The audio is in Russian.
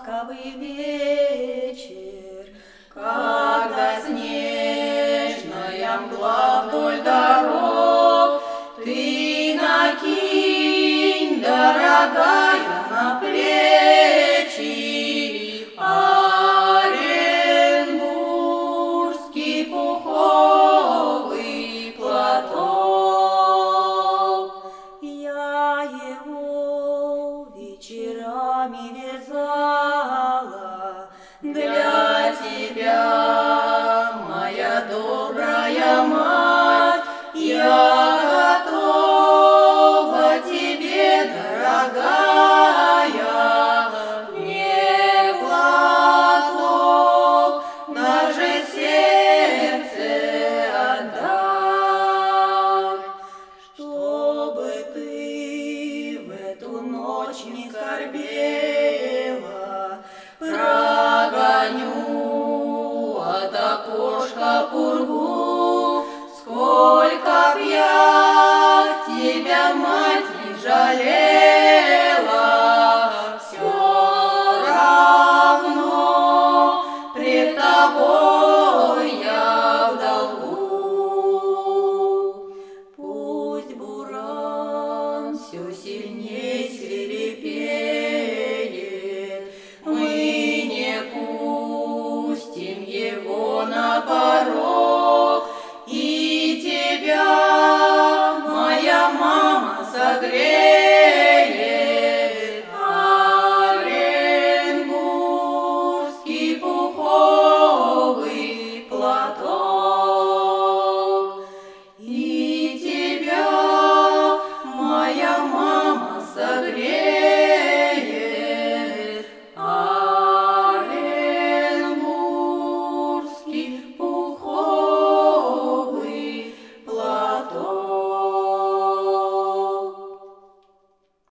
ласковый вечер, когда снежная мгла вдоль дорог, ты накинь, дорогая, на плечи оренбургский пуховый платок. Я его вечерами вязала для тебя, моя добрая мать. Я готова тебе, дорогая, не платок, даже сердце отдать, чтобы ты в эту ночь не скорбела. Прогоню от окошка пургу, сколько б я тебя, мать, не жалела, все равно пред тобой я в долгу. Пусть буран все сильней свирепеет, мы не пустим его на порог, и тебя моя мама согреет оренбургский пуховый платок, и тебя моя мама согреет оренбургский пуховый платок.